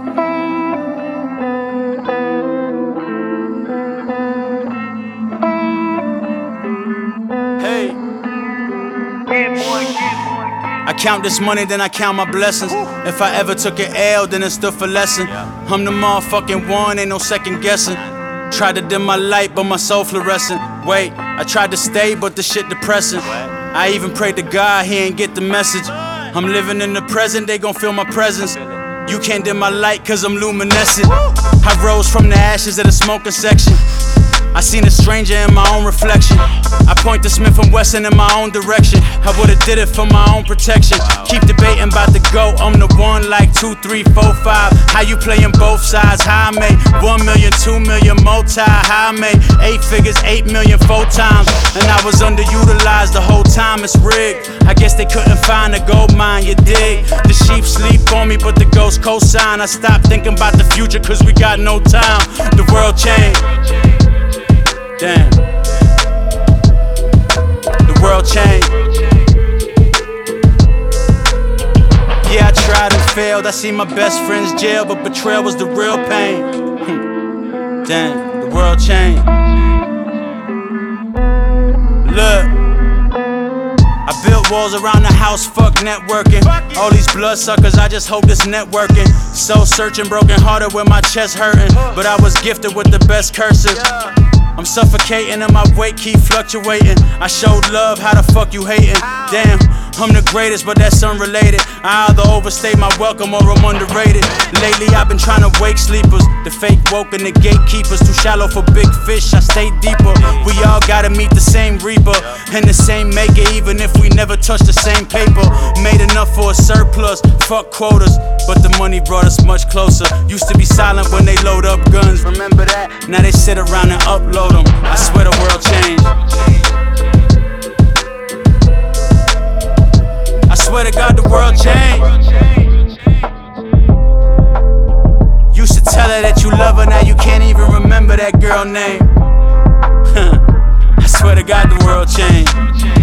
Hey. I count this money, then I count my blessings. If I ever took an L, then it stood for lesson. I'm the motherfucking one, ain't no second guessing. Tried to dim my light, but my soul fluorescent. Wait, I tried to stay, but the shit depressing. I even prayed to God, he ain't get the message. I'm living in the present, they gon' feel my presence. You can't dim my light, cause I'm luminescent. I rose from the ashes of the smoking section. I seen a stranger in my own reflection. I point to Smith & Wesson in my own direction. I would've did it for my own protection. Keep debating about the GOAT, I'm the one like 2, 3, 4, 5. How you playin' both sides? How I made 1 million, 2 million, multi. How I made 8 figures, 8 million, 4 times. And I was underutilized the whole time, it's rigged. I guess they couldn't find a gold mine, you dig? The sheep sleep on me, but the ghost cosign. I stopped thinking about the future, cause we got no time. The world changed. Damn. The world changed. Yeah, I tried and failed. I see my best friends jail, but betrayal was the real pain. Damn, the world changed. Look, I built walls around the house, fuck networking. All these bloodsuckers, I just hope this networking. Soul searching, broken hearted with my chest hurting. But I was gifted with the best cursive. I'm suffocating and my weight keep fluctuating. I showed love, how the fuck you hating? Damn, I'm the greatest, but that's unrelated. I either overstay my welcome or I'm underrated. Lately I've been trying to wake sleepers, the fake woke and the gatekeepers. Too shallow for big fish, I stay deeper. We all gotta meet the same reaper and the same maker, even if we never touch the same paper. Made enough for a surplus, fuck quotas, but the money brought us much closer. Used to be silent when they load up guns, remember that? Now they sit around and upload them. I swear the world changed. I swear to God the world changed. Used to tell her that you love her, now you can't even remember that girl name. I swear to God the world changed.